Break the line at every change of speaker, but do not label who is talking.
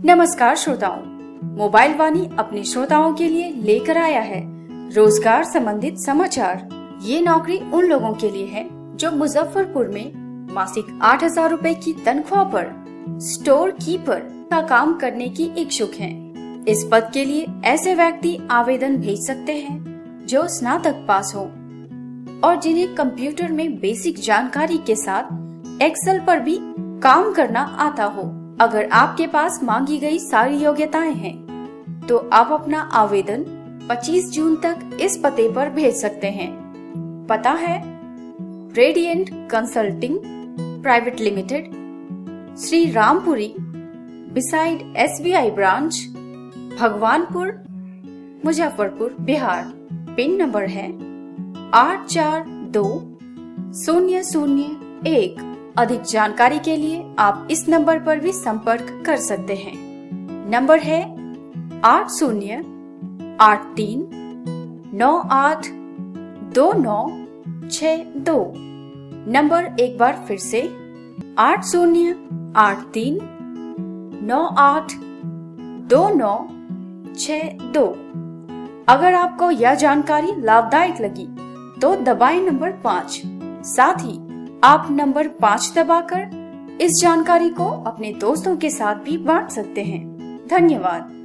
नमस्कार श्रोताओं, मोबाइल वाणी अपने श्रोताओं के लिए लेकर आया है रोजगार संबंधित समाचार। ये नौकरी उन लोगों के लिए है जो मुजफ्फरपुर में मासिक 8,000 रुपए की तनख्वाह पर स्टोर कीपर का काम करने की इच्छुक हैं। इस पद के लिए ऐसे व्यक्ति आवेदन भेज सकते हैं जो स्नातक पास हो और जिन्हें कंप्यूटर में बेसिक जानकारी के साथ एक्सेल पर भी काम करना आता हो। अगर आपके पास मांगी गई सारी योग्यताएं हैं, तो आप अपना आवेदन 25 जून तक इस पते पर भेज सकते हैं। पता है radiant consulting private limited, Shri Rampuri, beside SBI branch, Bhagwanpur, Muzaffarpur, Bihar. Pin number है 842001। अधिक जानकारी के लिए आप इस नंबर पर भी संपर्क कर सकते हैं। नंबर है 8083982962। नंबर एक बार फिर से 8083982962। अगर आपको यह जानकारी लाभदायक लगी तो दबाएं नंबर 5। साथ ही आप नंबर 5 दबाकर इस जानकारी को अपने दोस्तों के साथ भी बांट सकते हैं। धन्यवाद।